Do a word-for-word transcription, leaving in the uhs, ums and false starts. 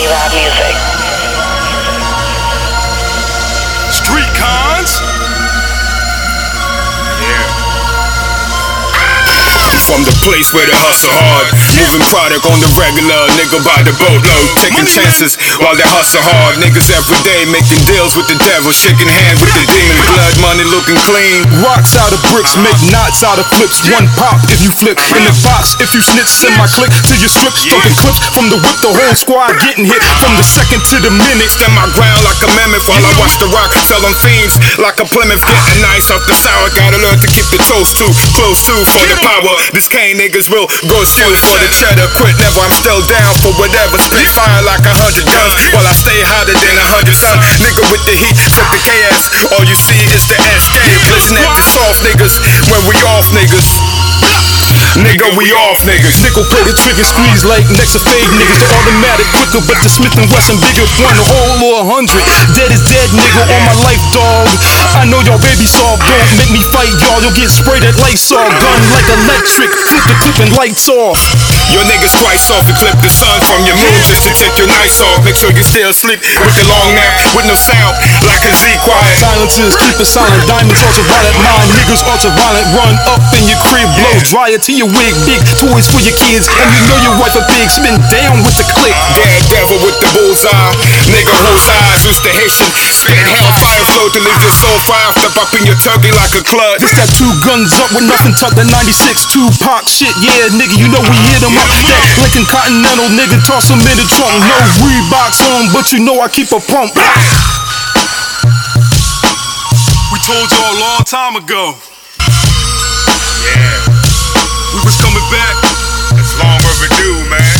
J-Rob Music. Street cons? Yeah. From the place where they hustle hard, moving product on the regular, nigga by the boatload, taking chances while they hustle hard. Niggas every day making deals with the devil, shaking hands with the demon. Blood money looking clean. Rocks out of bricks, make knots out of flips. One pop if you flip in the box. If you snitch, send my click to your strip. Talking clips from the whip, the whole squad getting hit from the second to the minute. Stand my ground like a mammoth while I watch the rock selling fiends like a Plymouth. Getting nice off the sour, gotta learn to keep the toast too close to for the power. This cane niggas will go steal for the cheddar. Quit never, I'm still down for whatever. Spit fire like a hundred guns while I stay hotter than a hundred sun. Nigga with the heat, set the K S. All you see is the S K. Listen at the soft niggas when we off niggas. Nigga, we off niggas. Nickel play the trigger, squeeze like next to fade niggas. The automatic quicker, but the Smith and Wesson bigger. One whole or a hundred. Dead is dead, nigga, on my life, dog. I know y'all baby soft, don't make me fight y'all. You'll get sprayed at Lysol, gun like electric. Flip the clip and lights off. Your niggas quite soft, and clip the sun from your moon just to take your nights off. Make sure you still sleep with the long nap, with no sound, like a Z quiet. Silences, keep it silent. Diamonds ultraviolet, mine niggas ultraviolet. Run up in your crib, blow dry it to your wig. Big toys for your kids, and you know your wife a pig. Spin down with the click. Dead devil with the bullseye. Nigga whose eyes used to Haitian. Spit hellfire flow to leave your soul fire. Step up in your turkey like a club. This that two guns up with nothing tucked. The ninety-six Tupac shit, yeah, nigga, you know we hit 'em up. That Lincoln Continental, nigga, toss 'em in the trunk. No Reeboks on, but you know I keep a pump. We told y'all a long time ago. Yeah. We was coming back. It's long overdue, man.